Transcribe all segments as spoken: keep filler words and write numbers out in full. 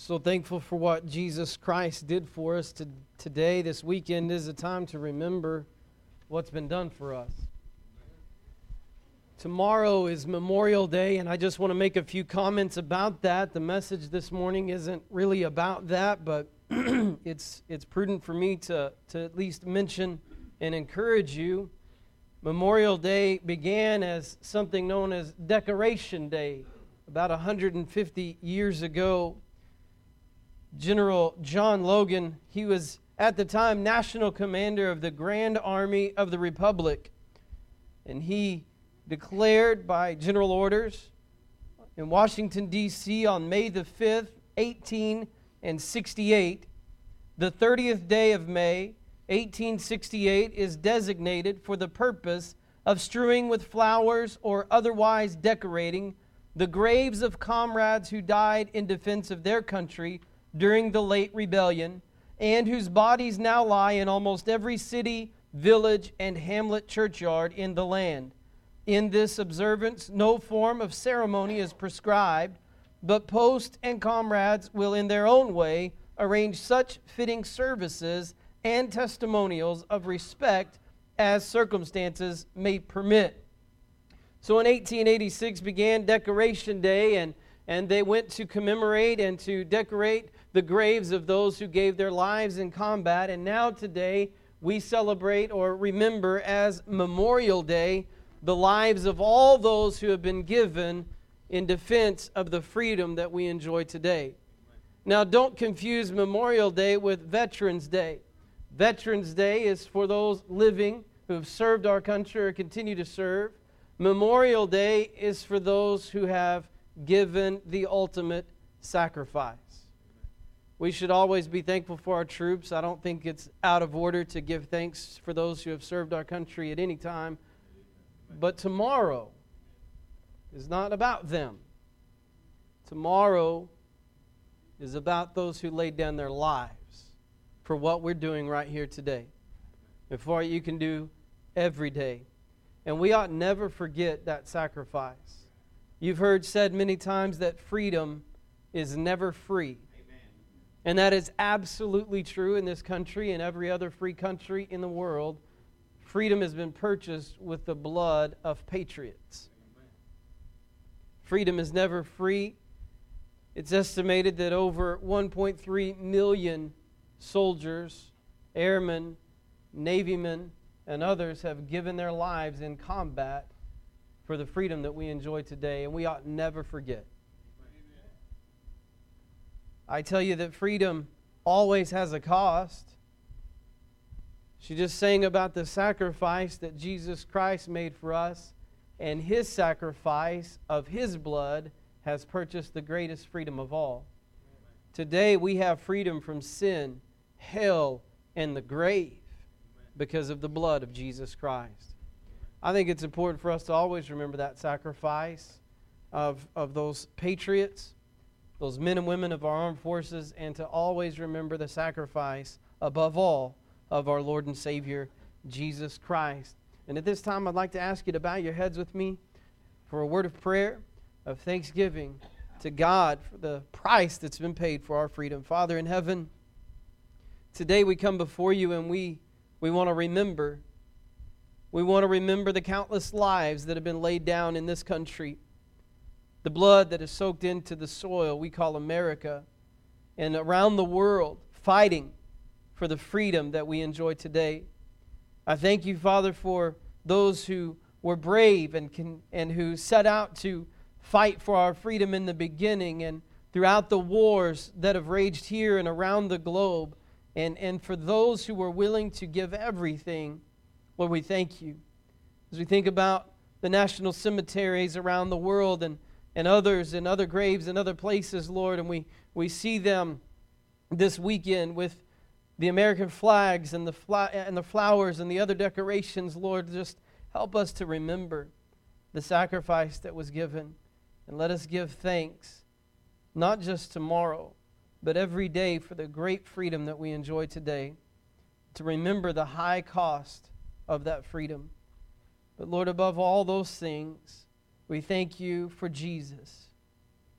So thankful for what Jesus Christ did for us to, today. This weekend is a time to remember what's been done for us. Tomorrow is Memorial Day, and I just want to make a few comments about that. The message this morning isn't really about that, but it's it's prudent for me to, to at least mention and encourage you. Memorial Day began as something known as Decoration Day. About one hundred fifty years ago, General John Logan, he was at the time national commander of the Grand Army of the Republic. And he declared by general orders in Washington, D C on May the fifth, eighteen sixty-eight, the thirtieth day of May, eighteen sixty-eight, is designated for the purpose of strewing with flowers or otherwise decorating the graves of comrades who died in defense of their country during the late rebellion, and whose bodies now lie in almost every city, village, and hamlet churchyard in the land. In this observance, no form of ceremony is prescribed, but post and comrades will in their own way arrange such fitting services and testimonials of respect as circumstances may permit. So in eighteen eighty-six began Decoration Day, and, and they went to commemorate and to decorate the graves of those who gave their lives in combat. And now today we celebrate or remember as Memorial Day the lives of all those who have been given in defense of the freedom that we enjoy today. Now, don't confuse Memorial Day with Veterans Day. Veterans Day is for those living who have served our country or continue to serve. Memorial Day is for those who have given the ultimate sacrifice. We should always be thankful for our troops. I don't think it's out of order to give thanks for those who have served our country at any time. But tomorrow is not about them. Tomorrow is about those who laid down their lives for what we're doing right here today, and for what you can do every day. And we ought never forget that sacrifice. You've heard said many times that freedom is never free. Amen. And that is absolutely true in this country and every other free country in the world. Freedom has been purchased with the blood of patriots. Amen. Freedom is never free. It's estimated that over one point three million soldiers, airmen, navymen, and others have given their lives in combat for the freedom that we enjoy today, and we ought never forget. Amen. I tell you that freedom always has a cost. She just sang about the sacrifice that Jesus Christ made for us, and His sacrifice of His blood has purchased the greatest freedom of all. Amen. Today we have freedom from sin, hell, and the grave because of the blood of Jesus Christ. I think it's important for us to always remember that sacrifice of, of those patriots, those men and women of our armed forces, and to always remember the sacrifice, above all, of our Lord and Savior, Jesus Christ. And at this time, I'd like to ask you to bow your heads with me for a word of prayer, of thanksgiving to God for the price that's been paid for our freedom. Father in heaven, today we come before you and we We want to remember. We want to remember the countless lives that have been laid down in this country. The blood that is soaked into the soil we call America, and around the world fighting for the freedom that we enjoy today. I thank you, Father, for those who were brave and can, and who set out to fight for our freedom in the beginning and throughout the wars that have raged here and around the globe. And, and for those who were willing to give everything, Lord, we thank you. As we think about the national cemeteries around the world and, and others and other graves and other places, Lord, and we, we see them this weekend with the American flags and the, fla- and the flowers and the other decorations, Lord, just help us to remember the sacrifice that was given. And let us give thanks, not just tomorrow, but every day for the great freedom that we enjoy today, to remember the high cost of that freedom. But Lord, above all those things, we thank you for Jesus.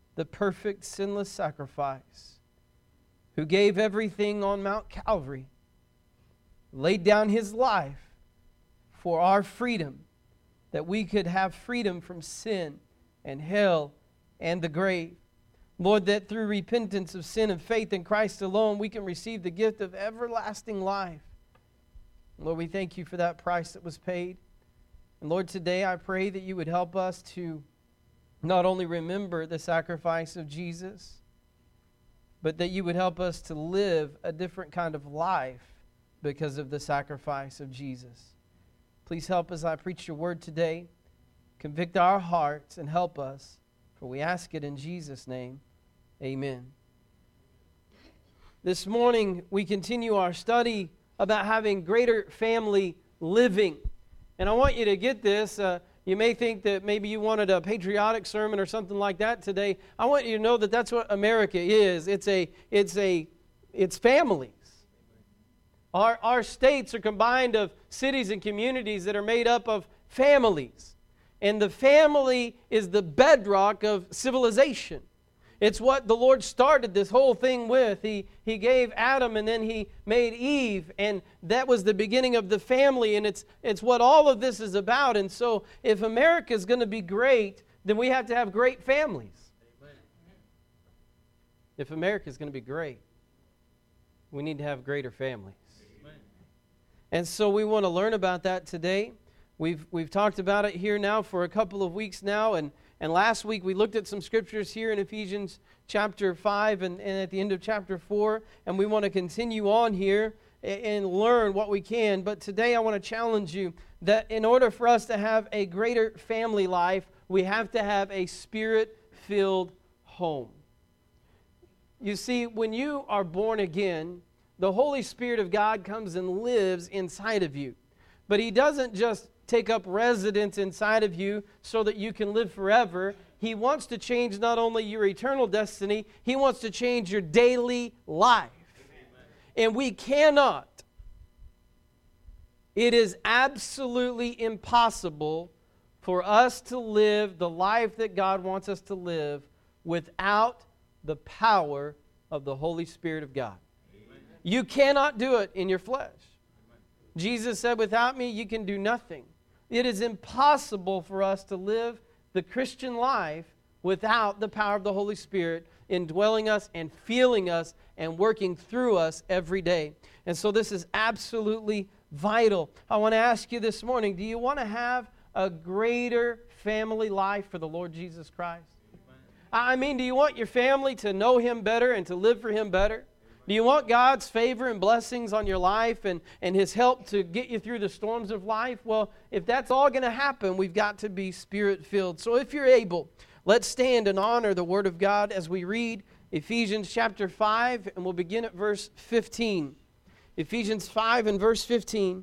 the perfect, sinless sacrifice, who gave everything on Mount Calvary, laid down His life for our freedom, that we could have freedom from sin and hell and the grave. Lord, that through repentance of sin and faith in Christ alone, we can receive the gift of everlasting life. Lord, we thank You for that price that was paid. And Lord, today I pray that You would help us to not only remember the sacrifice of Jesus, but that You would help us to live a different kind of life because of the sacrifice of Jesus. Please help as I preach Your word today. Convict our hearts and help us, for we ask it in Jesus' name. Amen. This morning we continue our study about having greater family living. And I want you to get this. Uh, you may think that maybe you wanted a patriotic sermon or something like that today. I want you to know that that's what America is. It's a, it's a, it's families. Our, our states are combined of cities and communities that are made up of families. And the family is the bedrock of civilization. It's what the Lord started this whole thing with. He, he gave Adam and then He made Eve. And that was the beginning of the family. And it's, it's what all of this is about. And so if America is going to be great, then we have to have great families. Amen. If America is going to be great, we need to have greater families. And so we want to learn about that today. We've we've talked about it here now for a couple of weeks now. And, and last week we looked at some scriptures here in Ephesians chapter five and, and at the end of chapter four. And we want to continue on here and, and learn what we can. But today I want to challenge you that in order for us to have a greater family life, we have to have a Spirit-filled home. You see, when you are born again, the Holy Spirit of God comes and lives inside of you. But He doesn't just take up residence inside of you so that you can live forever. He wants to change not only your eternal destiny, He wants to change your daily life. Amen. And we cannot. It is absolutely impossible for us to live the life that God wants us to live without the power of the Holy Spirit of God. You cannot do it in your flesh. Jesus said, without me, you can do nothing. It is impossible for us to live the Christian life without the power of the Holy Spirit indwelling us and feeling us and working through us every day. And so this is absolutely vital. I want to ask you this morning, do you want to have a greater family life for the Lord Jesus Christ? I mean, do you want your family to know Him better and to live for Him better? Do you want God's favor and blessings on your life and, and His help to get you through the storms of life? Well, if that's all going to happen, we've got to be Spirit-filled. So if you're able, let's stand and honor the Word of God as we read Ephesians chapter five, and we'll begin at verse fifteen. Ephesians five and verse fifteen.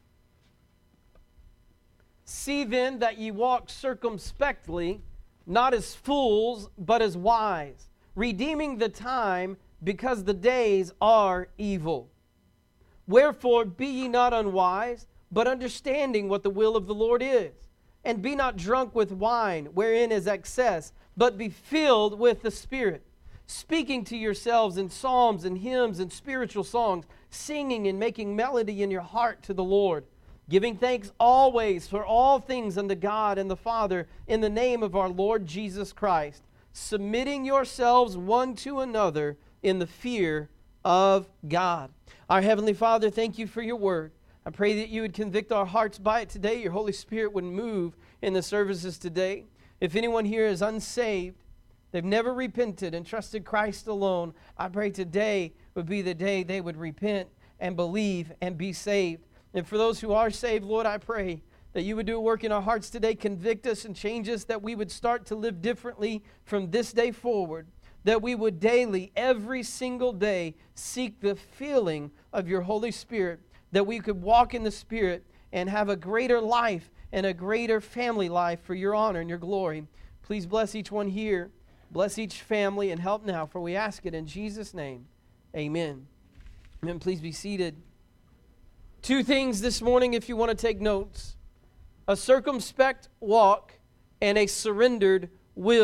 See then that ye walk circumspectly, not as fools, but as wise, redeeming the time, because the days are evil. Wherefore be ye not unwise, but understanding what the will of the Lord is. And be not drunk with wine, wherein is excess, but be filled with the Spirit, speaking to yourselves in psalms and hymns and spiritual songs, singing and making melody in your heart to the Lord, giving thanks always for all things unto God and the Father, in the name of our Lord Jesus Christ, submitting yourselves one to another in the fear of God. Our Heavenly Father, thank You for Your word. I pray that You would convict our hearts by it today. Your Holy Spirit would move in the services today. If anyone here is unsaved, they've never repented and trusted Christ alone, I pray today would be the day they would repent and believe and be saved. And for those who are saved, Lord, I pray that You would do a work in our hearts today, convict us and change us, that we would start to live differently from this day forward. That we would daily, every single day, seek the feeling of Your Holy Spirit, that we could walk in the Spirit and have a greater life and a greater family life for Your honor and Your glory. Please bless each one here, bless each family, and help now, for we ask it in Jesus' name. Amen. Amen. Please be seated. Two things this morning if you want to take notes. A circumspect walk and a surrendered will.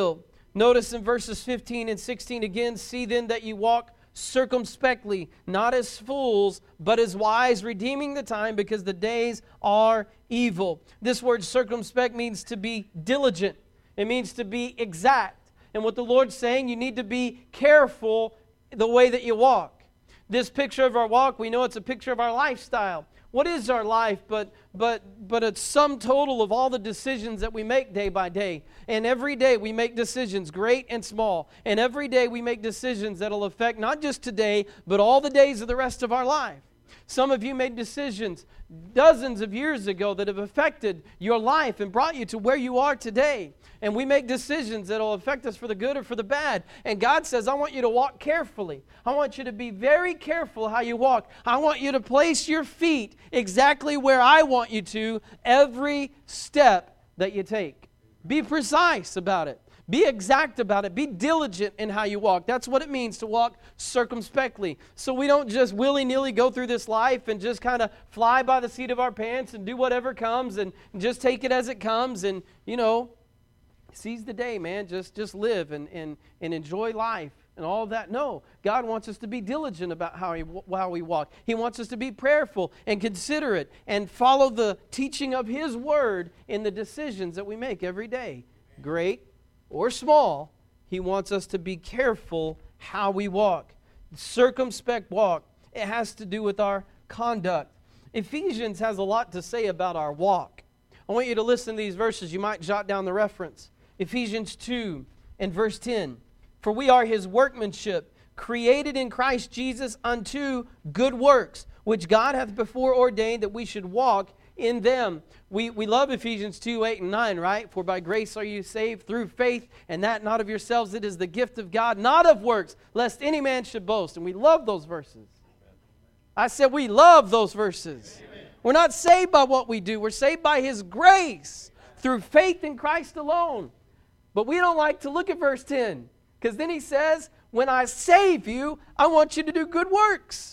Notice in verses fifteen and sixteen again, see then that you walk circumspectly, not as fools, but as wise, redeeming the time, because the days are evil. This word circumspect means to be diligent. It means to be exact. And what the Lord's saying, you need to be careful the way that you walk. This picture of our walk, we know it's a picture of our lifestyle. What is our life but but but a sum total of all the decisions that we make day by day? And every day we make decisions, great and small. And every day we make decisions that will affect not just today, but all the days of the rest of our life. Some of you made decisions dozens of years ago that have affected your life and brought you to where you are today. And we make decisions that will affect us for the good or for the bad. And God says, I want you to walk carefully. I want you to be very careful how you walk. I want you to place your feet exactly where I want you to every step that you take. Be precise about it. Be exact about it. Be diligent in how you walk. That's what it means to walk circumspectly. So we don't just willy-nilly go through this life and just kind of fly by the seat of our pants and do whatever comes and just take it as it comes and, you know, seize the day, man. Just just live and, and, and enjoy life and all of that. No, God wants us to be diligent about how, he, how we walk. He wants us to be prayerful and considerate and follow the teaching of His Word in the decisions that we make every day. Great or small, He wants us to be careful how we walk. Circumspect walk, it has to do with our conduct. Ephesians has a lot to say about our walk. I want you to listen to these verses. You might jot down the reference. Ephesians two and verse ten. For we are His workmanship, created in Christ Jesus unto good works, which God hath before ordained that we should walk in them. We, we love Ephesians two, eight, and nine, right? For by grace are you saved through faith, and that not of yourselves. It is the gift of God, not of works, lest any man should boast. And we love those verses. I said we love those verses. Amen. We're not saved by what we do. We're saved by His grace through faith in Christ alone. But we don't like to look at verse ten, because then He says, when I save you, I want you to do good works.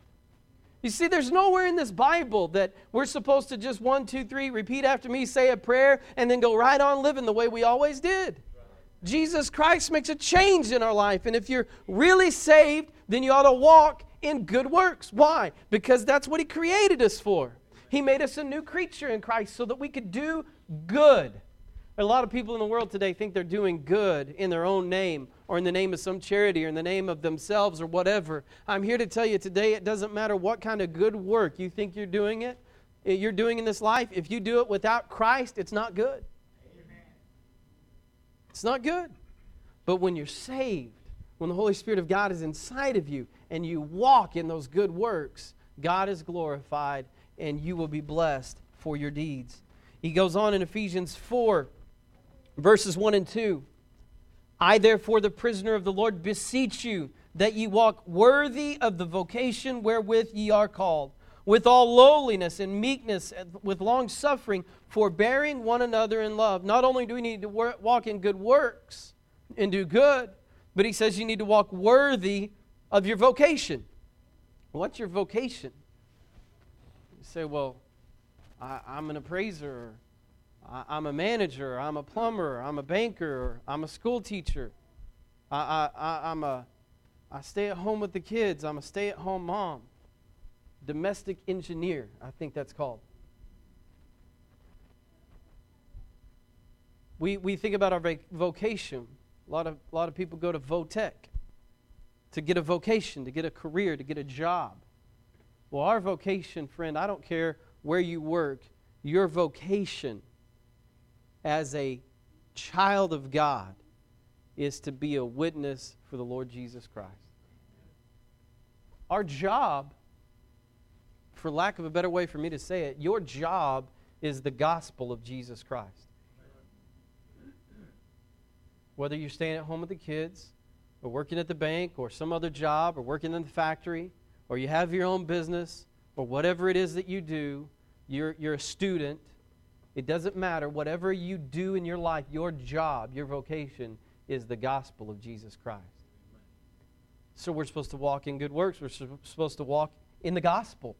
You see, there's nowhere in this Bible that we're supposed to just one, two, three, repeat after me, say a prayer, and then go right on living the way we always did. Jesus Christ makes a change in our life. And if you're really saved, then you ought to walk in good works. Why? Because that's what He created us for. He made us a new creature in Christ so that we could do good. A lot of people in the world today think they're doing good in their own name or in the name of some charity or in the name of themselves or whatever. I'm here to tell you today it doesn't matter what kind of good work you think you're doing it, you're doing in this life. If you do it without Christ, it's not good. Amen. It's not good. But when you're saved, when the Holy Spirit of God is inside of you and you walk in those good works, God is glorified and you will be blessed for your deeds. He goes on in Ephesians four, verses one and two. I therefore, the prisoner of the Lord, beseech you that ye walk worthy of the vocation wherewith ye are called, with all lowliness and meekness, with long suffering, forbearing one another in love. Not only do we need to work, walk in good works and do good, but he says you need to walk worthy of your vocation. What's your vocation? You say, well, I, I'm an appraiser, I'm a manager, I'm a plumber, I'm a banker, I'm a school teacher. I, I, I'm a, I stay at home with the kids. I'm a stay-at-home mom. Domestic engineer, I think that's called. We we think about our vocation. A lot of a lot of people go to Votech to get a vocation, to get a career, to get a job. Well, our vocation, friend, I don't care where you work, your vocation as a child of God is to be a witness for the Lord Jesus Christ. Our job, for lack of a better way for me to say it, your job is the gospel of Jesus Christ. Whether you're staying at home with the kids, or working at the bank, or some other job, or working in the factory, or you have your own business, or whatever it is that you do, you're, you're a student, it doesn't matter. Whatever you do in your life, your job, your vocation is the gospel of Jesus Christ. So we're supposed to walk in good works. We're supposed to walk in the gospel.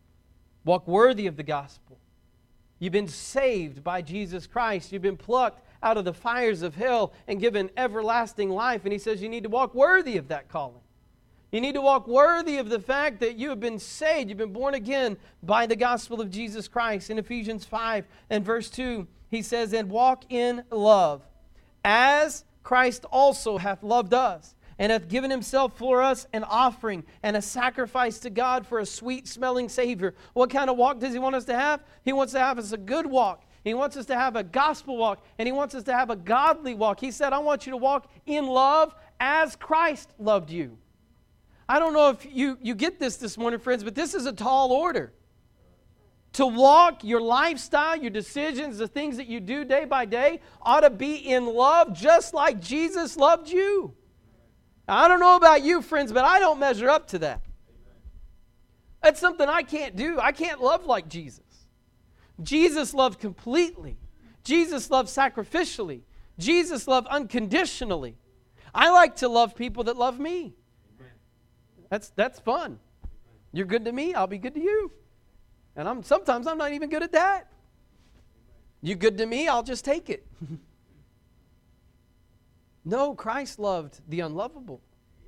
Walk worthy of the gospel. You've been saved by Jesus Christ. You've been plucked out of the fires of hell and given everlasting life. And he says you need to walk worthy of that calling. You need to walk worthy of the fact that you have been saved. You've been born again by the gospel of Jesus Christ. In Ephesians five and verse two, he says, and walk in love, as Christ also hath loved us, and hath given himself for us an offering and a sacrifice to God for a sweet-smelling Savior. What kind of walk does he want us to have? He wants to have us a good walk. He wants us to have a gospel walk, and he wants us to have a godly walk. He said, I want you to walk in love as Christ loved you. I don't know if you, you get this this morning, friends, but this is a tall order. To walk, your lifestyle, your decisions, the things that you do day by day ought to be in love just like Jesus loved you. Now, I don't know about you, friends, but I don't measure up to that. That's something I can't do. I can't love like Jesus. Jesus loved completely. Jesus loved sacrificially. Jesus loved unconditionally. I like to love people that love me. That's that's fun. You're good to me, I'll be good to you. And I'm sometimes I'm not even good at that. You good to me, I'll just take it. No, Christ loved the unlovable.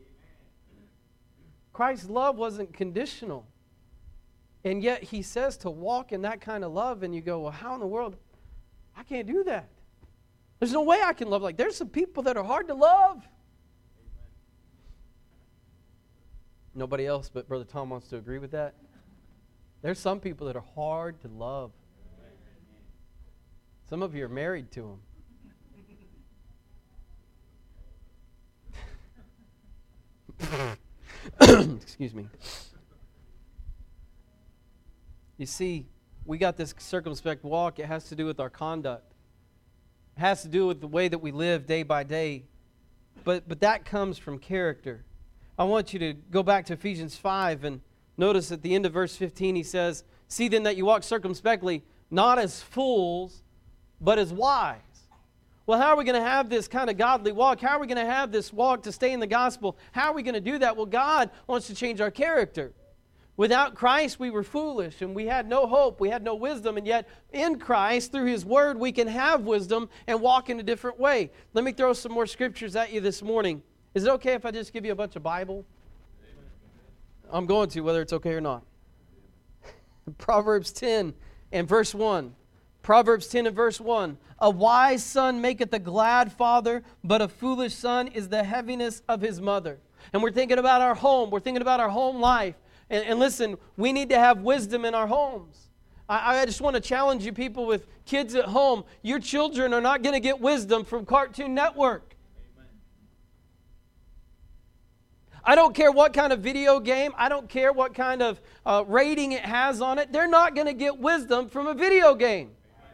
Christ's love wasn't conditional. And yet he says to walk in that kind of love, and you go, well, how in the world? I can't do that. There's no way I can love like there's some people that are hard to love. Nobody else but Brother Tom wants to agree with that. There's some people that are hard to love. Some of you are married to them. Excuse me. You see, we got this circumspect walk. It has to do with our conduct. It has to do with the way that we live day by day. But, but that comes from character. I want you to go back to Ephesians five and notice at the end of verse fifteen he says, see then that you walk circumspectly, not as fools, but as wise. Well, how are we going to have this kind of godly walk? How are we going to have this walk to stay in the gospel? How are we going to do that? Well, God wants to change our character. Without Christ, we were foolish and we had no hope. We had no wisdom. And yet, in Christ, through His Word, we can have wisdom and walk in a different way. Let me throw some more scriptures at you this morning. Is it okay if I just give you a bunch of Bible? I'm going to, whether it's okay or not. Proverbs ten and verse one. Proverbs ten and verse one. A wise son maketh a glad father, but a foolish son is the heaviness of his mother. And we're thinking about our home. We're thinking about our home life. And, and listen, we need to have wisdom in our homes. I, I just want to challenge you people with kids at home. Your children are not going to get wisdom from Cartoon Network. I don't care what kind of video game, I don't care what kind of uh, rating it has on it. They're not going to get wisdom from a video game.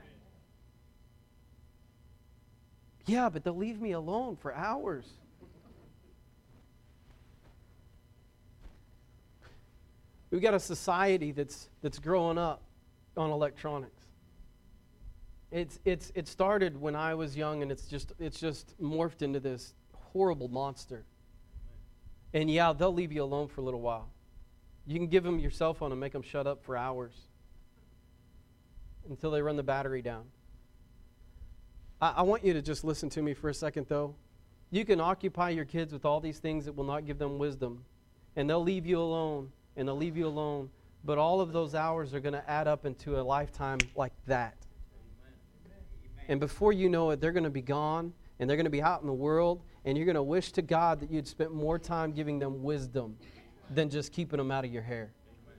Yeah, but they'll leave me alone for hours. We've got a society that's that's growing up on electronics. It's it's it started when I was young, and it's just it's just morphed into this horrible monster. And yeah, they'll leave you alone for a little while. You can give them your cell phone and make them shut up for hours until they run the battery down. I, I want you to just listen to me for a second, though. You can occupy your kids with all these things that will not give them wisdom, and they'll leave you alone, and they'll leave you alone, but all of those hours are going to add up into a lifetime like that. And before you know it, they're going to be gone, and they're going to be out in the world, and you're going to wish to God that you'd spent more time giving them wisdom than just keeping them out of your hair.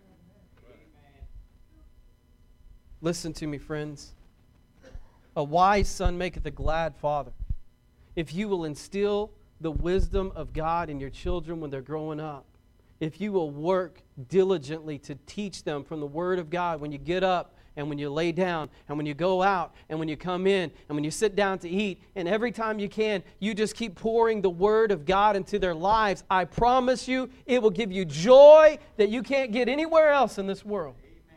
Listen to me, friends. A wise son maketh a glad father. If you will instill the wisdom of God in your children when they're growing up, if you will work diligently to teach them from the Word of God when you get up and when you lay down and when you go out and when you come in and when you sit down to eat, and every time you can, you just keep pouring the Word of God into their lives, I promise you it will give you joy that you can't get anywhere else in this world.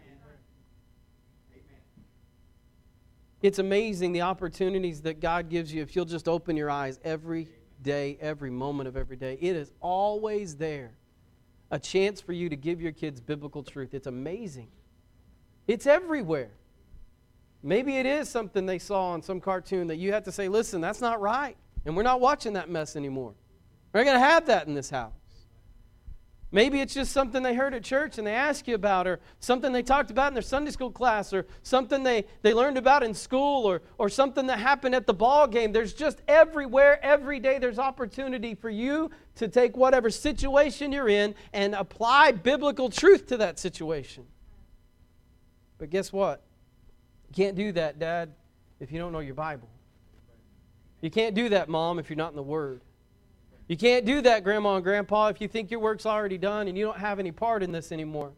It's amazing the opportunities that God gives you if you'll just open your eyes every day, every moment of every day. It is always there. A chance for you to give your kids biblical truth. It's amazing. It's everywhere. Maybe it is something they saw on some cartoon that you have to say, listen, that's not right. And we're not watching that mess anymore. We're not going to have that in this house. Maybe it's just something they heard at church and they ask you about, or something they talked about in their Sunday school class, or something they, they learned about in school, or, or something that happened at the ball game. There's just everywhere, every day, there's opportunity for you to take whatever situation you're in and apply biblical truth to that situation. But guess what? You can't do that, Dad, if you don't know your Bible. You can't do that, Mom, if you're not in the Word. You can't do that, Grandma and Grandpa, if you think your work's already done and you don't have any part in this anymore.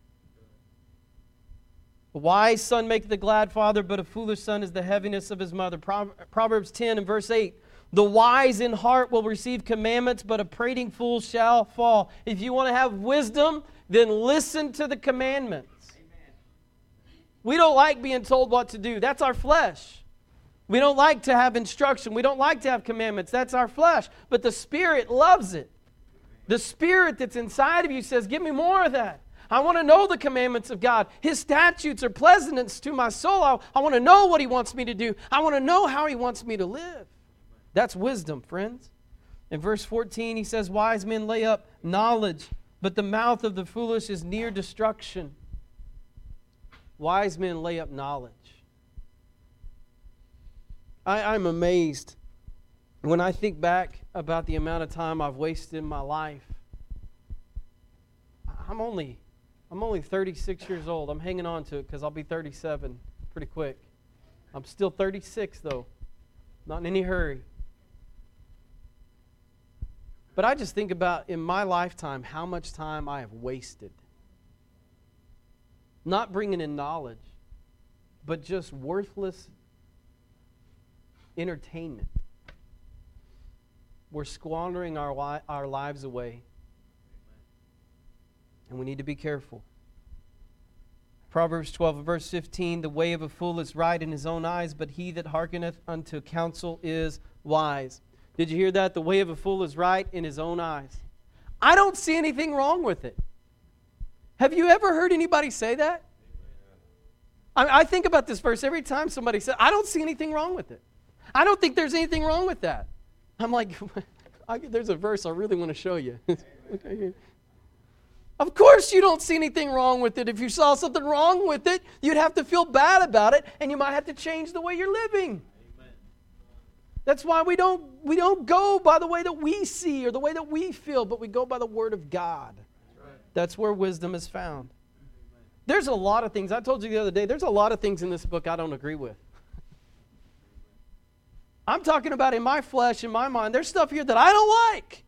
A wise son maketh a glad father, but a foolish son is the heaviness of his mother. Proverbs ten and verse eight. The wise in heart will receive commandments, but a prating fool shall fall. If you want to have wisdom, then listen to the commandments. Amen. We don't like being told what to do. That's our flesh. We don't like to have instruction. We don't like to have commandments. That's our flesh. But the Spirit loves it. The Spirit that's inside of you says, give me more of that. I want to know the commandments of God. His statutes are pleasantness to my soul. I, I want to know what He wants me to do. I want to know how He wants me to live. That's wisdom, friends. In verse fourteen, he says, wise men lay up knowledge, but the mouth of the foolish is near destruction. Wise men lay up knowledge. I, I'm amazed when I think back about the amount of time I've wasted in my life. I'm only, I'm only thirty-six years old. I'm hanging on to it because I'll be thirty-seven pretty quick. I'm still thirty-six though, not in any hurry. But I just think about in my lifetime how much time I have wasted. Not bringing in knowledge, but just worthless entertainment. We're squandering our, li- our lives away. And we need to be careful. Proverbs twelve, verse fifteen, the way of a fool is right in his own eyes, but he that hearkeneth unto counsel is wise. Did you hear that? The way of a fool is right in his own eyes. I don't see anything wrong with it. Have you ever heard anybody say that? I, I think about this verse every time somebody says, I don't see anything wrong with it. I don't think there's anything wrong with that. I'm like, I, there's a verse I really want to show you. Okay, here. Of course you don't see anything wrong with it. If you saw something wrong with it, you'd have to feel bad about it, and you might have to change the way you're living. Amen. That's why we don't, we don't go by the way that we see or the way that we feel, but we go by the Word of God. That's right. That's where wisdom is found. Amen. There's a lot of things, I told you the other day, there's a lot of things in this book I don't agree with. I'm talking about in my flesh, in my mind, there's stuff here that I don't like.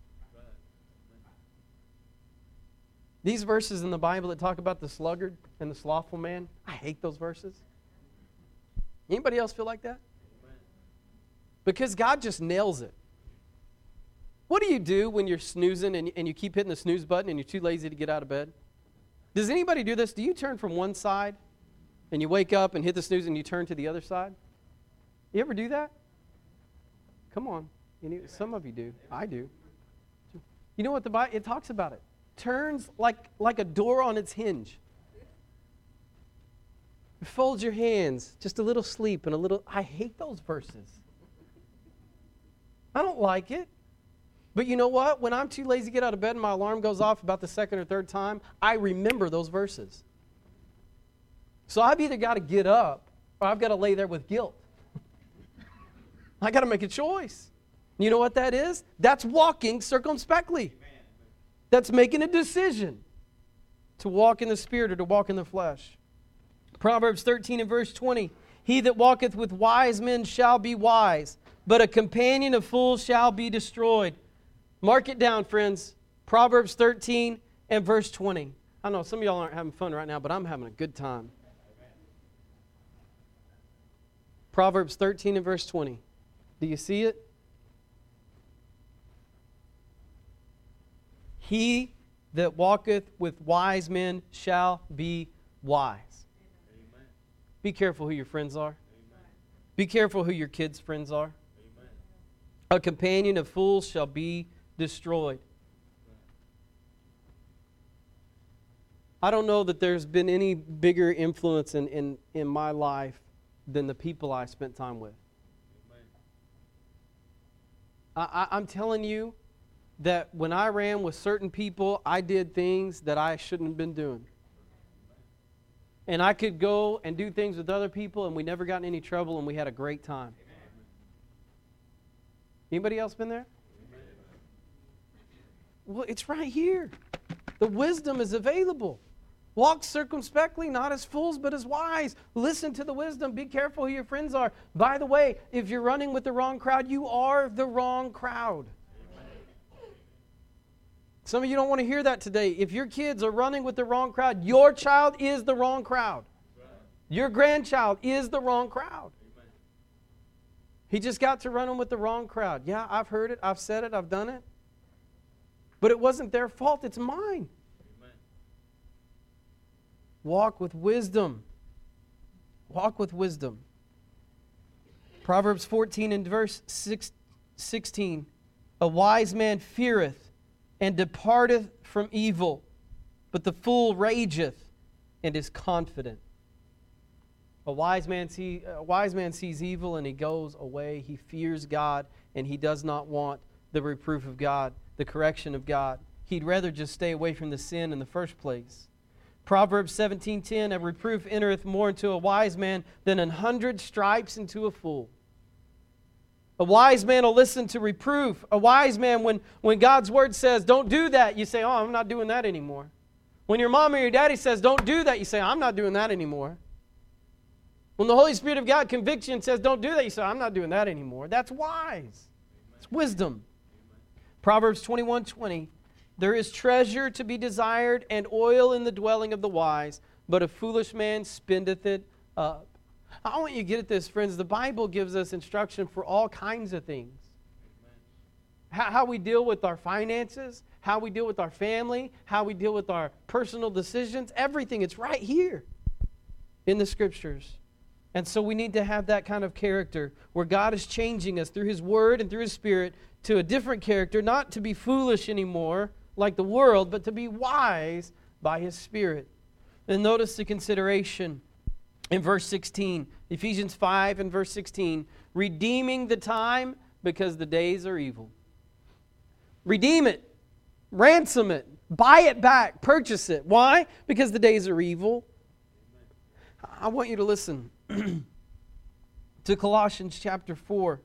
These verses in the Bible that talk about the sluggard and the slothful man, I hate those verses. Anybody else feel like that? Because God just nails it. What do you do when you're snoozing and, and you keep hitting the snooze button and you're too lazy to get out of bed? Does anybody do this? Do you turn from one side and you wake up and hit the snooze and you turn to the other side? You ever do that? Come on. Some of you do. I do. You know what the Bible, it talks about it. Turns like, like a door on its hinge. Fold your hands. Just a little sleep and a little... I hate those verses. I don't like it. But you know what? When I'm too lazy to get out of bed and my alarm goes off about the second or third time, I remember those verses. So I've either got to get up or I've got to lay there with guilt. I got to make a choice. You know what that is? That's walking circumspectly. That's making a decision to walk in the Spirit or to walk in the flesh. Proverbs thirteen and verse twenty. He that walketh with wise men shall be wise, but a companion of fools shall be destroyed. Mark it down, friends. Proverbs thirteen and verse twenty. I know some of y'all aren't having fun right now, but I'm having a good time. Proverbs thirteen and verse twenty. Do you see it? He that walketh with wise men shall be wise. Amen. Be careful who your friends are. Amen. Be careful who your kids' friends are. Amen. A companion of fools shall be destroyed. I don't know that there's been any bigger influence in, in, in my life than the people I spent time with. I, I, I'm telling you that when I ran with certain people, I did things that I shouldn't have been doing. And I could go and do things with other people, and we never got in any trouble, and we had a great time. Anybody else been there? Well, it's right here. The wisdom is available. Walk circumspectly, not as fools, but as wise. Listen to the wisdom. Be careful who your friends are. By the way, if you're running with the wrong crowd, you are the wrong crowd. Some of you don't want to hear that today. If your kids are running with the wrong crowd, your child is the wrong crowd. Your grandchild is the wrong crowd. He just got to running with the wrong crowd. Yeah, I've heard it. I've said it. I've done it. But it wasn't their fault. It's mine. Walk with wisdom. Walk with wisdom. Proverbs fourteen and verse sixteen. A wise man feareth and departeth from evil, but the fool rageth and is confident. A wise man see, a wise man sees evil and he goes away. He fears God and he does not want the reproof of God, the correction of God. He'd rather just stay away from the sin in the first place. Proverbs seventeen ten, a reproof entereth more into a wise man than an hundred stripes into a fool. A wise man will listen to reproof. A wise man, when, when God's word says, don't do that, you say, oh, I'm not doing that anymore. When your mom or your daddy says, don't do that, you say, I'm not doing that anymore. When the Holy Spirit of God convicts you and says, don't do that, you say, I'm not doing that anymore. That's wise. It's wisdom. Proverbs twenty-one twenty, there is treasure to be desired and oil in the dwelling of the wise, but a foolish man spendeth it up. I want you to get at this, friends. The Bible gives us instruction for all kinds of things. How, how we deal with our finances, how we deal with our family, how we deal with our personal decisions, everything. It's right here in the Scriptures. And so we need to have that kind of character where God is changing us through His Word and through His Spirit to a different character, not to be foolish anymore like the world, but to be wise by His Spirit. And notice the consideration in verse sixteen, Ephesians five and verse sixteen, redeeming the time because the days are evil. Redeem it, ransom it, buy it back, purchase it. Why? Because the days are evil. I want you to listen to Colossians chapter four,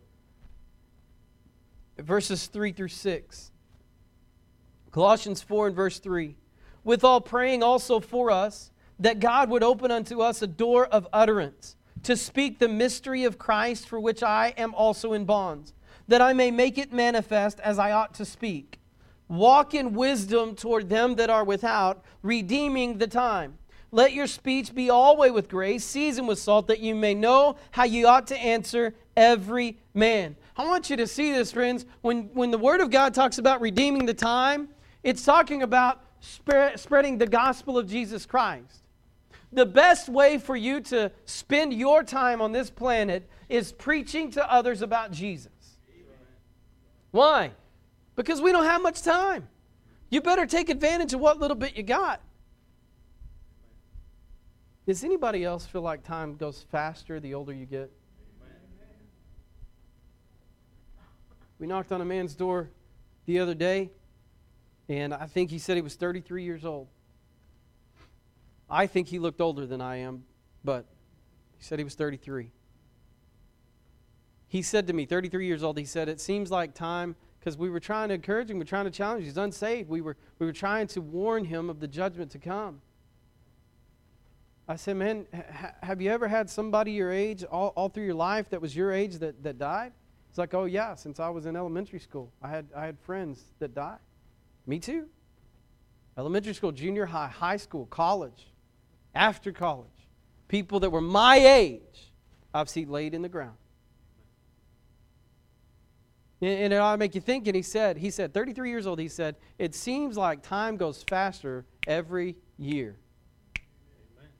verses three through six. Colossians four and verse three. Withal praying also for us, that God would open unto us a door of utterance, to speak the mystery of Christ, for which I am also in bonds, that I may make it manifest as I ought to speak. Walk in wisdom toward them that are without, redeeming the time. Let your speech be always with grace, seasoned with salt, that you may know how you ought to answer every man. I want you to see this, friends. When, when the Word of God talks about redeeming the time, it's talking about spread, spreading the gospel of Jesus Christ. The best way for you to spend your time on this planet is preaching to others about Jesus. Why? Because we don't have much time. You better take advantage of what little bit you got. Does anybody else feel like time goes faster the older you get? We knocked on a man's door the other day, and I think he said he was thirty-three years old. I think he looked older than I am, but he said he was thirty-three. He said to me, thirty-three years old, he said, it seems like time, because we were trying to encourage him, we were trying to challenge him. He's unsaved. We were, we were trying to warn him of the judgment to come. I said, man, ha- have you ever had somebody your age, all, all through your life, that was your age that, that died? He's like, oh yeah, since I was in elementary school. I had, I had friends that died. Me too. Elementary school, junior high, high school, college, after college. People that were my age, I've seen laid in the ground. And it ought to make you think, and he said, he said, thirty-three years old, he said, it seems like time goes faster every year. Amen.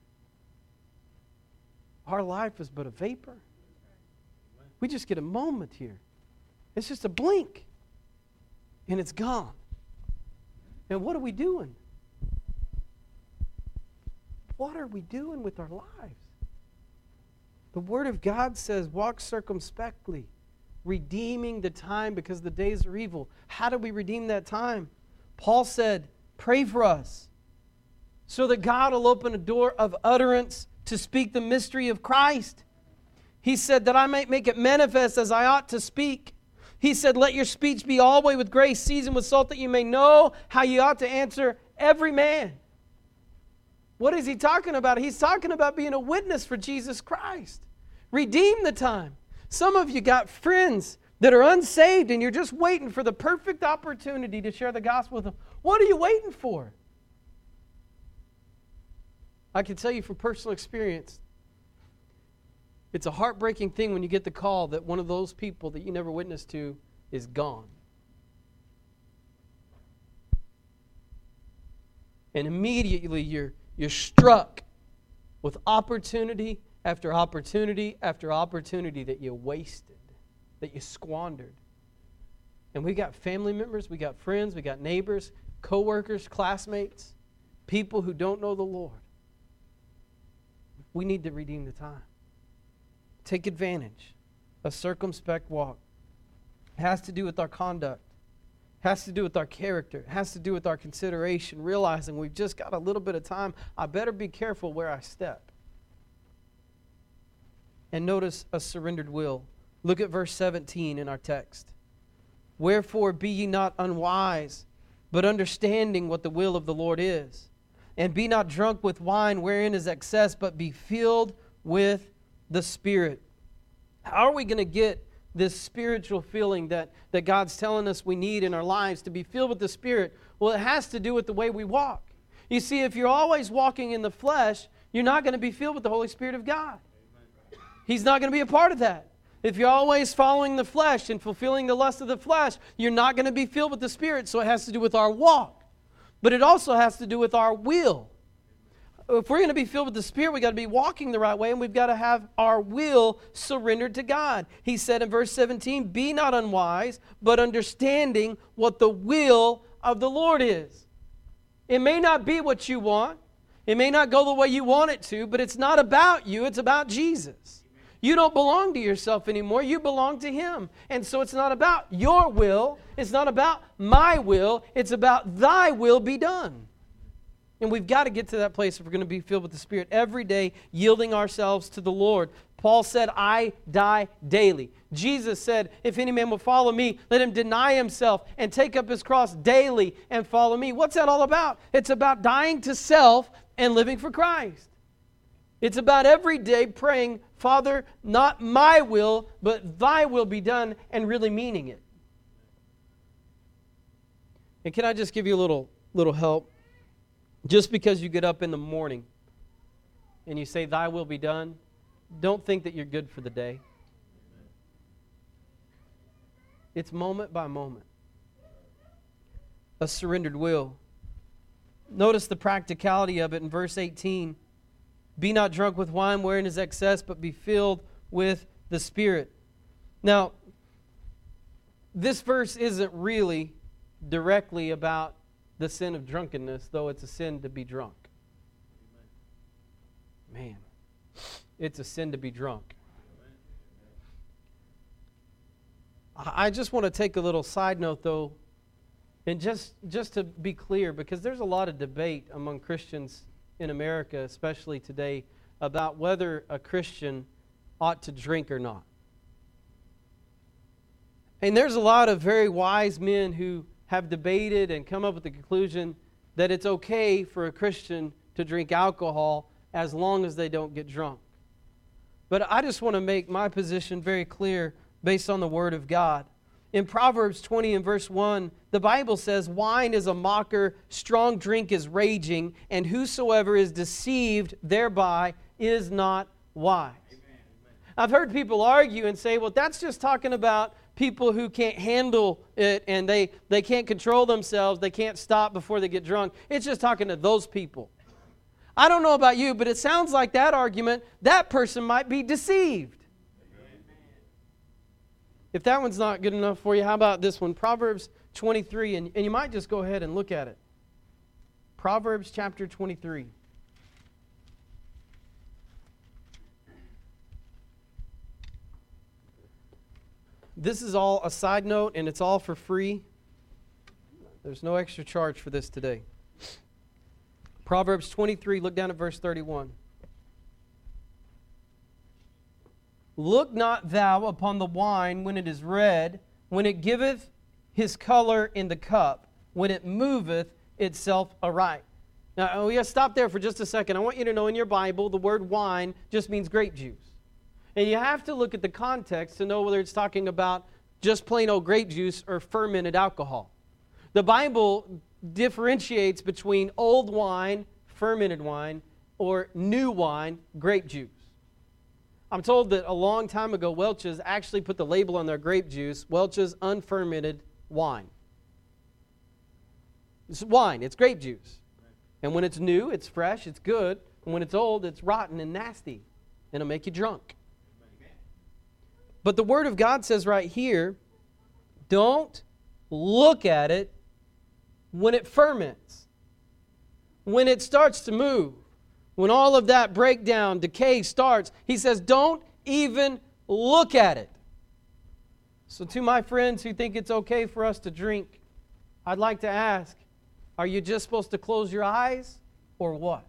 Our life is but a vapor. Amen. We just get a moment here. It's just a blink, and it's gone. And what are we doing? What are we doing with our lives? The Word of God says, walk circumspectly, redeeming the time because the days are evil. How do we redeem that time? Paul said, pray for us so that God will open a door of utterance to speak the mystery of Christ. He said that I might make it manifest as I ought to speak. He said, let your speech be always with grace, seasoned with salt, that you may know how you ought to answer every man. What is he talking about? He's talking about being a witness for Jesus Christ. Redeem the time. Some of you got friends that are unsaved and you're just waiting for the perfect opportunity to share the gospel with them. What are you waiting for? I can tell you from personal experience, it's a heartbreaking thing when you get the call that one of those people that you never witnessed to is gone. And immediately you're, you're struck with opportunity after opportunity after opportunity that you wasted, that you squandered. And we got family members, we got friends, we got neighbors, co-workers, classmates, people who don't know the Lord. We need to redeem the time. Take advantage. A circumspect walk. It has to do with our conduct. It has to do with our character. It has to do with our consideration, realizing we've just got a little bit of time. I better be careful where I step. And notice a surrendered will. Look at verse seventeen in our text. Wherefore be ye not unwise, but understanding what the will of the Lord is. And be not drunk with wine wherein is excess, but be filled with the Spirit. How are we going to get this spiritual feeling that, that God's telling us we need in our lives to be filled with the Spirit? Well, it has to do with the way we walk. You see, if you're always walking in the flesh, you're not going to be filled with the Holy Spirit of God. He's not going to be a part of that. If you're always following the flesh and fulfilling the lust of the flesh, you're not going to be filled with the Spirit. So it has to do with our walk. But it also has to do with our will. If we're going to be filled with the Spirit, we've got to be walking the right way, and we've got to have our will surrendered to God. He said in verse seventeen, be not unwise, but understanding what the will of the Lord is. It may not be what you want. It may not go the way you want it to, but it's not about you. It's about Jesus. You don't belong to yourself anymore. You belong to Him. And so it's not about your will. It's not about my will. It's about thy will be done. And we've got to get to that place if we're going to be filled with the Spirit every day, yielding ourselves to the Lord. Paul said, I die daily. Jesus said, if any man will follow me, let him deny himself and take up his cross daily and follow me. What's that all about? It's about dying to self and living for Christ. It's about every day praying, Father, not my will, but thy will be done, and really meaning it. And can I just give you a little, little help? Just because you get up in the morning and you say, thy will be done, don't think that you're good for the day. It's moment by moment. A surrendered will. Notice the practicality of it in verse eighteen. Be not drunk with wine wherein is excess, but be filled with the Spirit. Now, this verse isn't really directly about the sin of drunkenness, though it's a sin to be drunk. Man, it's a sin to be drunk. I just want to take a little side note, though, and just, just to be clear, because there's a lot of debate among Christians in America, especially today, about whether a Christian ought to drink or not. And there's a lot of very wise men who have debated and come up with the conclusion that it's okay for a Christian to drink alcohol as long as they don't get drunk. But I just want to make my position very clear based on the Word of God. In Proverbs twenty and verse one, the Bible says, wine is a mocker, strong drink is raging, and whosoever is deceived thereby is not wise. Amen. I've heard people argue and say, well, that's just talking about people who can't handle it and they, they can't control themselves, they can't stop before they get drunk. It's just talking to those people. I don't know about you, but it sounds like that argument, that person might be deceived. If that one's not good enough for you, how about this one? Proverbs twenty-three, and, and you might just go ahead and look at it. Proverbs chapter twenty-three. This is all a side note, and it's all for free. There's no extra charge for this today. Proverbs twenty-three, look down at verse thirty-one. Look not thou upon the wine when it is red, when it giveth his color in the cup, when it moveth itself aright. Now, we got to stop there for just a second. I want you to know in your Bible, the word wine just means grape juice. And you have to look at the context to know whether it's talking about just plain old grape juice or fermented alcohol. The Bible differentiates between old wine, fermented wine, or new wine, grape juice. I'm told that a long time ago, Welch's actually put the label on their grape juice, Welch's unfermented wine. It's wine, it's grape juice. And when it's new, it's fresh, it's good. And when it's old, it's rotten and nasty. And it'll make you drunk. But the Word of God says right here, don't look at it when it ferments. When it starts to move. When all of that breakdown, decay starts, he says, don't even look at it. So to my friends who think it's okay for us to drink, I'd like to ask, are you just supposed to close your eyes or what?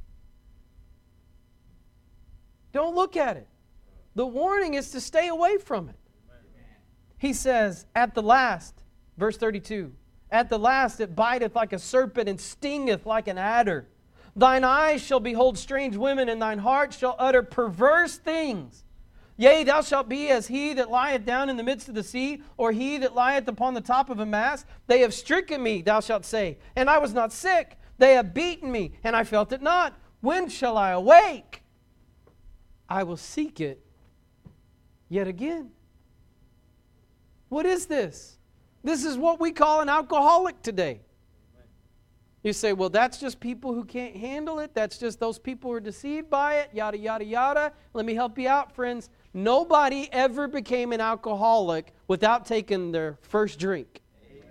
Don't look at it. The warning is to stay away from it. He says, at the last, verse thirty-two, at the last it biteth like a serpent and stingeth like an adder. Thine eyes shall behold strange women, and thine heart shall utter perverse things. Yea, thou shalt be as he that lieth down in the midst of the sea, or he that lieth upon the top of a mast. They have stricken me, thou shalt say, and I was not sick. They have beaten me, and I felt it not. When shall I awake? I will seek it yet again. What is this? This is what we call an alcoholic today. You say, well, that's just people who can't handle it. That's just those people who are deceived by it, yada, yada, yada. Let me help you out, friends. Nobody ever became an alcoholic without taking their first drink. Amen.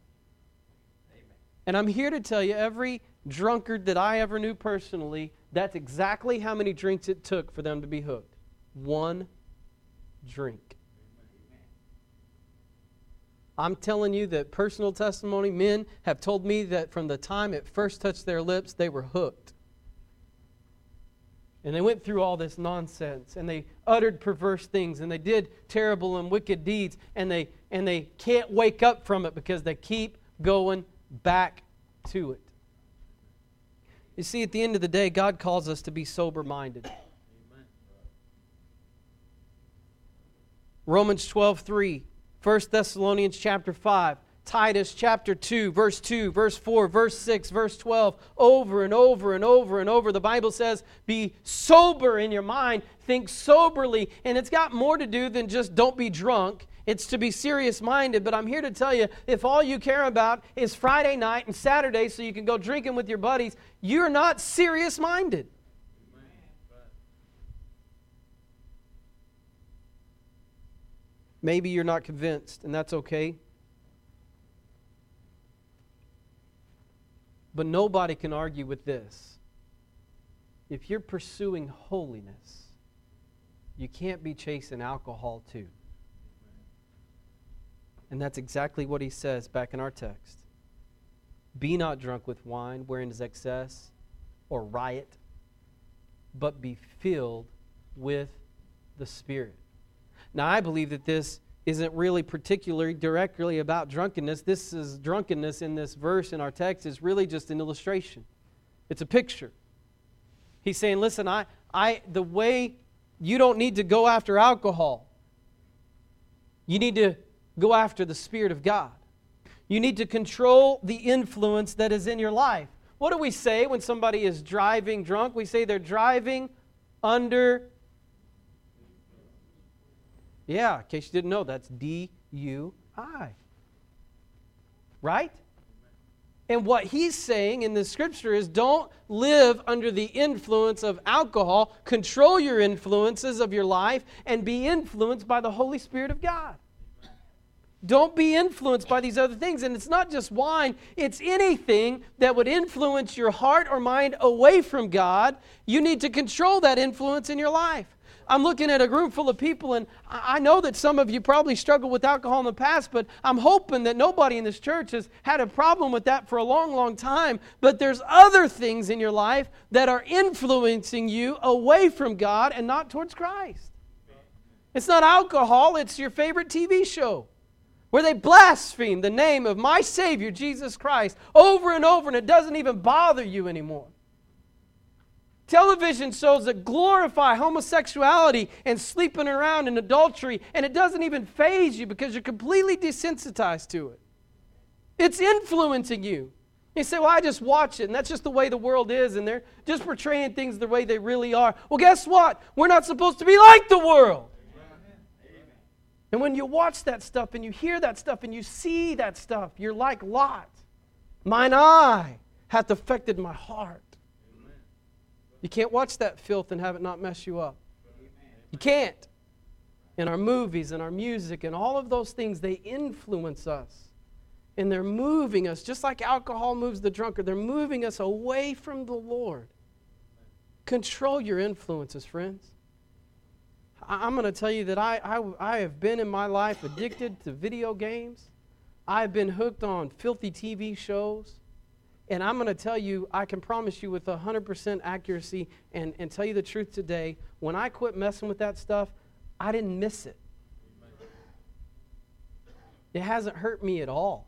And I'm here to tell you, every drunkard that I ever knew personally, that's exactly how many drinks it took for them to be hooked. One drink. I'm telling you that personal testimony, men have told me that from the time it first touched their lips, they were hooked. And they went through all this nonsense, and they uttered perverse things, and they did terrible and wicked deeds, and they and they can't wake up from it because they keep going back to it. You see, at the end of the day, God calls us to be sober-minded. Amen. Romans twelve three. First Thessalonians chapter five, Titus chapter two, verse two, verse four, verse six, verse twelve, over and over and over and over. The Bible says, be sober in your mind, think soberly. And it's got more to do than just don't be drunk. It's to be serious-minded. But I'm here to tell you, if all you care about is Friday night and Saturday so you can go drinking with your buddies, you're not serious-minded. Maybe you're not convinced, and that's okay. But nobody can argue with this. If you're pursuing holiness, you can't be chasing alcohol too. And that's exactly what he says back in our text. Be not drunk with wine, wherein is excess or riot, but be filled with the Spirit. Now, I believe that this isn't really particularly directly about drunkenness. This is drunkenness in this verse in our text is really just an illustration. It's a picture. He's saying, listen, I, I, the way you don't need to go after alcohol. You need to go after the Spirit of God. You need to control the influence that is in your life. What do we say when somebody is driving drunk? We say they're driving under... Yeah, in case you didn't know, that's D U I. Right? And what he's saying in the scripture is don't live under the influence of alcohol. Control your influences of your life and be influenced by the Holy Spirit of God. Don't be influenced by these other things. And it's not just wine. It's anything that would influence your heart or mind away from God. You need to control that influence in your life. I'm looking at a room full of people, and I know that some of you probably struggled with alcohol in the past, but I'm hoping that nobody in this church has had a problem with that for a long, long time. But there's other things in your life that are influencing you away from God and not towards Christ. It's not alcohol, it's your favorite T V show, where they blaspheme the name of my Savior, Jesus Christ, over and over, and it doesn't even bother you anymore. Television shows that glorify homosexuality and sleeping around and adultery, and it doesn't even faze you because you're completely desensitized to it. It's influencing you. You say, well, I just watch it, and that's just the way the world is, and they're just portraying things the way they really are. Well, guess what? We're not supposed to be like the world. And when you watch that stuff and you hear that stuff and you see that stuff, you're like Lot. Mine eye hath affected my heart. You can't watch that filth and have it not mess you up. You can't. In our movies and our music and all of those things, they influence us. And they're moving us, just like alcohol moves the drunkard, they're moving us away from the Lord. Control your influences, friends. I'm going to tell you that I, I, I have been in my life addicted to video games. I've been hooked on filthy T V shows. And I'm going to tell you, I can promise you with one hundred percent accuracy and, and tell you the truth today, when I quit messing with that stuff, I didn't miss it. It hasn't hurt me at all.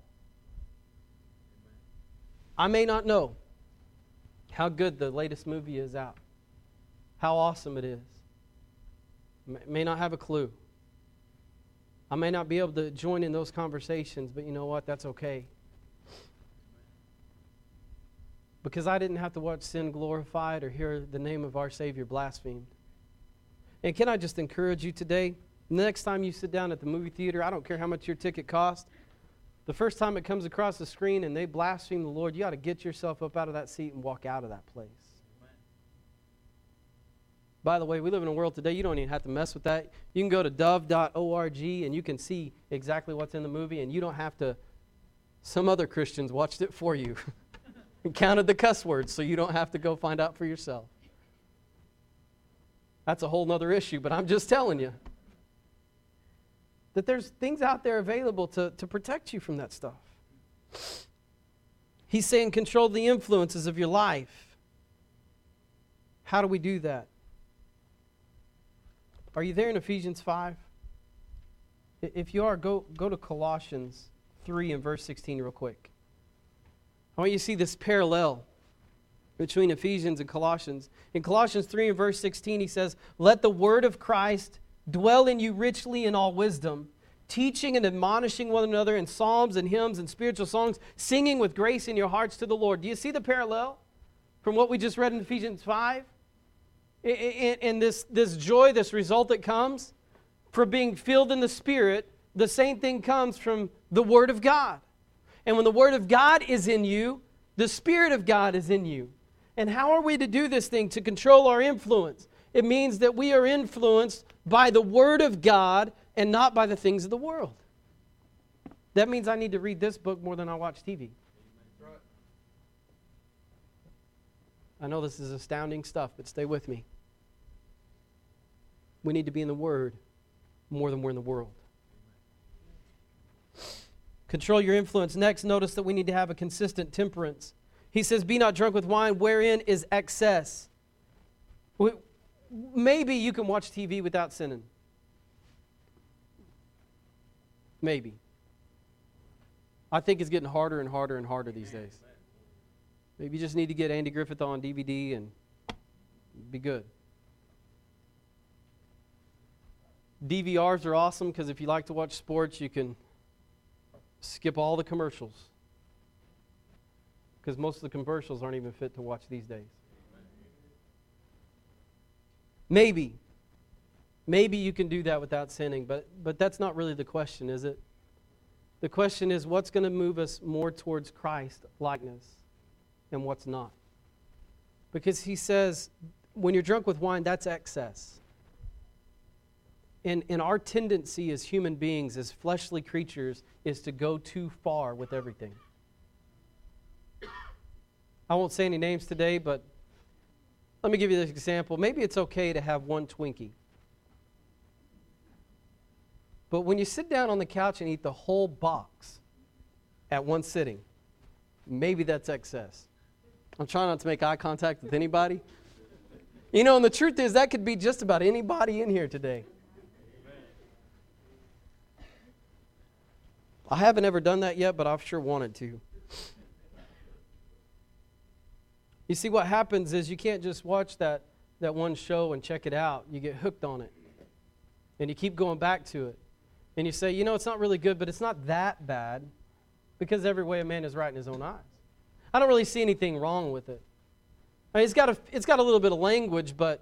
I may not know how good the latest movie is out, how awesome it is. May not have a clue. I may not be able to join in those conversations, but you know what? That's okay. Because I didn't have to watch sin glorified or hear the name of our Savior blasphemed. And can I just encourage you today, next time you sit down at the movie theater, I don't care how much your ticket cost, the first time it comes across the screen and they blaspheme the Lord, you ought to get yourself up out of that seat and walk out of that place. By the way, we live in a world today, you don't even have to mess with that. You can go to dove dot org and you can see exactly what's in the movie, and you don't have to, some other Christians watched it for you and counted the cuss words so you don't have to go find out for yourself. That's a whole other issue, but I'm just telling you that there's things out there available to, to protect you from that stuff. He's saying control the influences of your life. How do we do that? Are you there in Ephesians five? If you are, go, go to Colossians three and verse sixteen real quick. I want you to see this parallel between Ephesians and Colossians. In Colossians three and verse sixteen, he says, "Let the word of Christ dwell in you richly in all wisdom, teaching and admonishing one another in psalms and hymns and spiritual songs, singing with grace in your hearts to the Lord." Do you see the parallel from what we just read in Ephesians five? And this, this joy, this result that comes from being filled in the Spirit, the same thing comes from the Word of God. And when the Word of God is in you, the Spirit of God is in you. And how are we to do this thing to control our influence? It means that we are influenced by the Word of God and not by the things of the world. That means I need to read this book more than I watch T V. I know this is astounding stuff, but stay with me. We need to be in the Word more than we're in the world. Control your influence. Next, notice that we need to have a consistent temperance. He says, "Be not drunk with wine, wherein is excess." Maybe you can watch T V without sinning. Maybe. I think it's getting harder and harder and harder these days. Maybe you just need to get Andy Griffith on D V D and be good. D V Rs are awesome because if you like to watch sports, you can skip all the commercials. Because most of the commercials aren't even fit to watch these days. Maybe. Maybe you can do that without sinning, but, but that's not really the question, is it? The question is, what's going to move us more towards Christ likeness and what's not? Because he says, when you're drunk with wine, that's excess. And, and our tendency as human beings, as fleshly creatures, is to go too far with everything. I won't say any names today, but let me give you this example. Maybe it's okay to have one Twinkie. But when you sit down on the couch and eat the whole box at one sitting, maybe that's excess. I'm trying not to make eye contact with anybody. You know, and the truth is that could be just about anybody in here today. I haven't ever done that yet, but I've sure wanted to. You see, what happens is you can't just watch that, that one show and check it out. You get hooked on it. And you keep going back to it. And you say, you know, it's not really good, but it's not that bad, because every way a man is right in his own eyes. I don't really see anything wrong with it. I mean, it's got a, it's got a little bit of language, but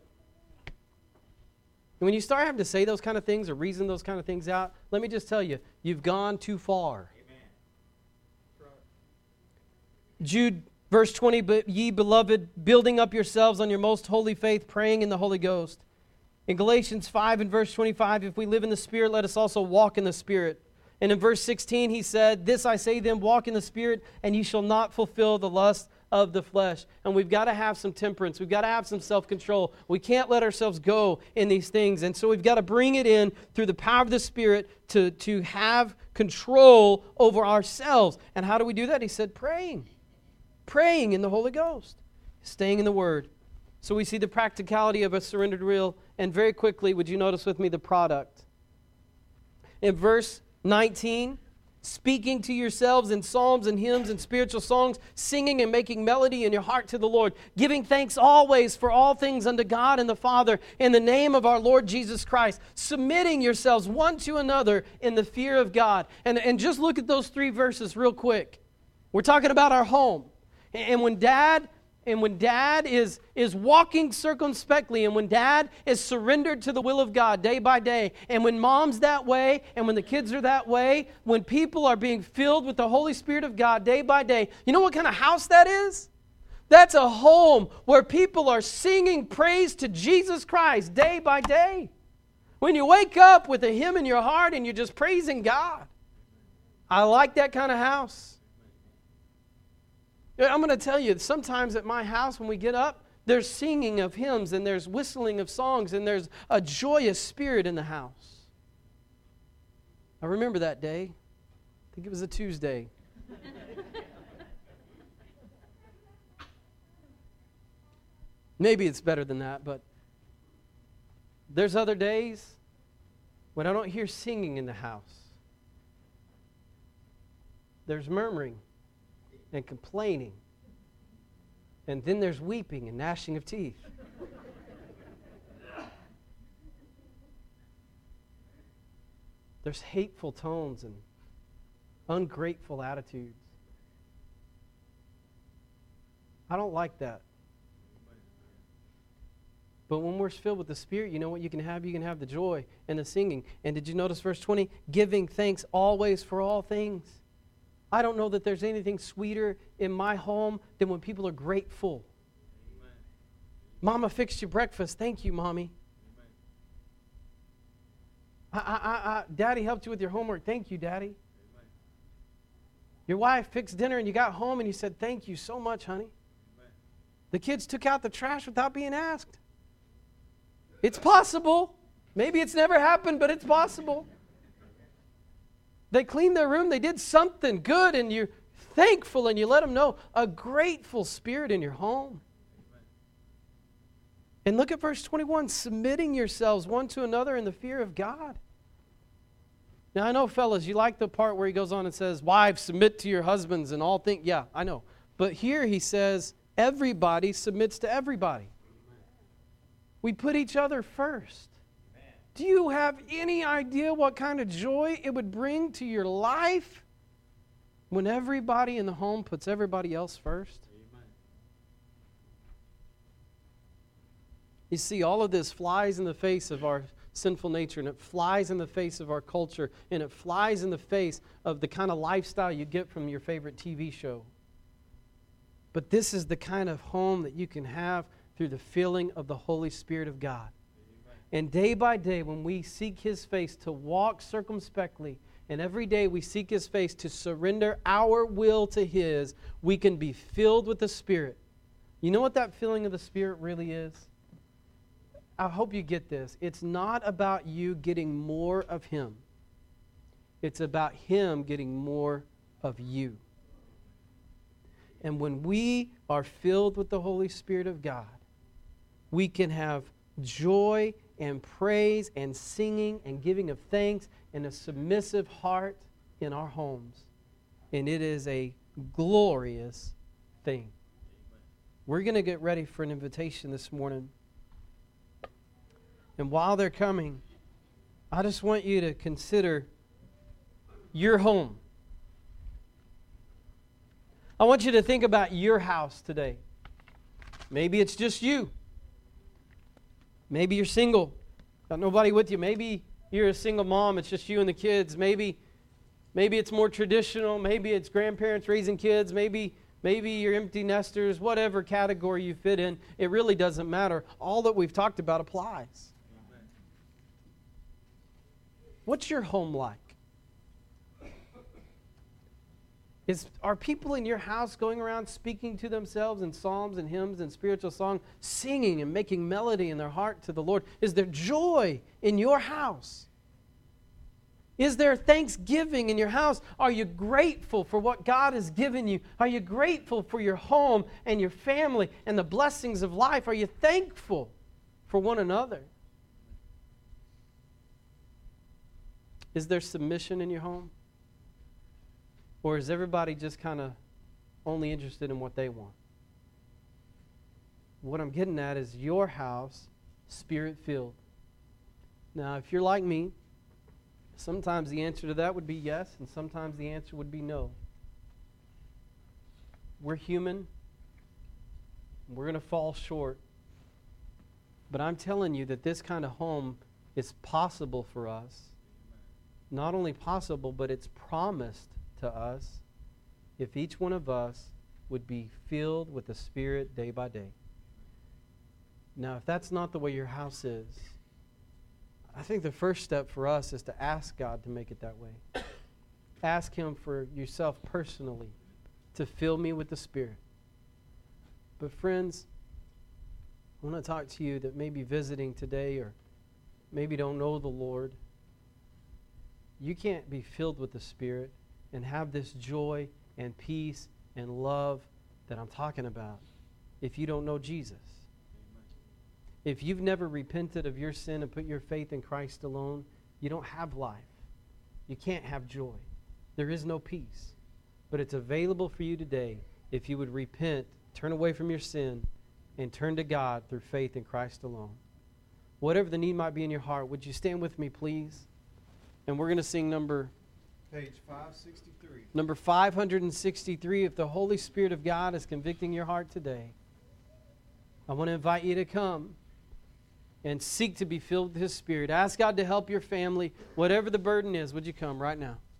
when you start having to say those kind of things or reason those kind of things out, let me just tell you, you've gone too far. Amen. Jude, verse twenty, but ye beloved, building up yourselves on your most holy faith, praying in the Holy Ghost. In Galatians five and verse twenty-five, if we live in the Spirit, let us also walk in the Spirit. And in verse sixteen, he said, this I say then, walk in the Spirit, and ye shall not fulfill the lust of the flesh. And we've got to have some temperance. We've got to have some self-control. We can't let ourselves go in these things. And so we've got to bring it in through the power of the Spirit to, to have control over ourselves. And how do we do that? He said, praying. Praying in the Holy Ghost. Staying in the Word. So we see the practicality of a surrendered will. And very quickly, would you notice with me the product? In verse nineteen, speaking to yourselves in psalms and hymns and spiritual songs, singing and making melody in your heart to the Lord, giving thanks always for all things unto God and the Father in the name of our Lord Jesus Christ, submitting yourselves one to another in the fear of God. And, and just look at those three verses real quick. We're talking about our home. And when dad... And when dad is, is walking circumspectly, and when dad is surrendered to the will of God day by day, and when mom's that way, and when the kids are that way, when people are being filled with the Holy Spirit of God day by day, you know what kind of house that is? That's a home where people are singing praise to Jesus Christ day by day. When you wake up with a hymn in your heart and you're just praising God. I like that kind of house. I'm going to tell you, sometimes at my house when we get up, there's singing of hymns and there's whistling of songs and there's a joyous spirit in the house. I remember that day. I think it was a Tuesday. Maybe it's better than that, but there's other days when I don't hear singing in the house. There's murmuring and complaining. And then there's weeping and gnashing of teeth. There's hateful tones and ungrateful attitudes. I don't like that. But when we're filled with the Spirit, you know what you can have? You can have the joy and the singing. And did you notice verse twenty? Giving thanks always for all things. I don't know that there's anything sweeter in my home than when people are grateful. Amen. Mama fixed you breakfast. Thank you, Mommy. I, I, I, Daddy helped you with your homework. Thank you, Daddy. Amen. Your wife fixed dinner and you got home and you said, thank you so much, honey. Amen. The kids took out the trash without being asked. It's possible. Maybe it's never happened, but it's possible. They cleaned their room. They did something good, and you're thankful, and you let them know a grateful spirit in your home. Amen. And look at verse twenty-one, submitting yourselves one to another in the fear of God. Now, I know, fellas, you like the part where he goes on and says, wives, submit to your husbands and all things. Yeah, I know. But here he says, everybody submits to everybody. We put each other first. Do you have any idea what kind of joy it would bring to your life when everybody in the home puts everybody else first? Amen. You see, all of this flies in the face of our sinful nature, and it flies in the face of our culture, and it flies in the face of the kind of lifestyle you get from your favorite T V show. But this is the kind of home that you can have through the filling of the Holy Spirit of God. And day by day, when we seek His face to walk circumspectly, and every day we seek His face to surrender our will to His, we can be filled with the Spirit. You know what that filling of the Spirit really is? I hope you get this. It's not about you getting more of Him. It's about Him getting more of you. And when we are filled with the Holy Spirit of God, we can have joy and praise and singing and giving of thanks and a submissive heart in our homes. And it is a glorious thing. We're going to get ready for an invitation this morning. And while they're coming, I just want you to consider your home. I want you to think about your house today. Maybe it's just you. Maybe you're single, got nobody with you. Maybe you're a single mom, it's just you and the kids. Maybe maybe it's more traditional. Maybe it's grandparents raising kids. Maybe maybe you're empty nesters. Whatever category you fit in, it really doesn't matter. All that we've talked about applies. Amen. What's your home like? Is, are people in your house going around speaking to themselves in psalms and hymns and spiritual song, singing and making melody in their heart to the Lord? Is there joy in your house? Is there thanksgiving in your house? Are you grateful for what God has given you? Are you grateful for your home and your family and the blessings of life? Are you thankful for one another? Is there submission in your home? Or is everybody just kind of only interested in what they want? What I'm getting at is your house, Spirit-filled. Now, if you're like me, sometimes the answer to that would be yes, and sometimes the answer would be no. We're human. We're going to fall short. But I'm telling you that this kind of home is possible for us. Not only possible, but it's promised to us if each one of us would be filled with the Spirit day by day. Now, if that's not the way your house is, I think the first step for us is to ask God to make it that way. Ask Him for yourself personally to fill me with the Spirit. But friends, I want to talk to you that may be visiting today or maybe don't know the Lord. You can't be filled with the Spirit and have this joy and peace and love that I'm talking about if you don't know Jesus. Amen. If you've never repented of your sin and put your faith in Christ alone, you don't have life. You can't have joy. There is no peace. But it's available for you today if you would repent, turn away from your sin, and turn to God through faith in Christ alone. Whatever the need might be in your heart, would you stand with me, please? And we're going to sing number... Page five sixty-three. Number five sixty-three, if the Holy Spirit of God is convicting your heart today, I want to invite you to come and seek to be filled with His Spirit. Ask God to help your family. Whatever the burden is, would you come right now?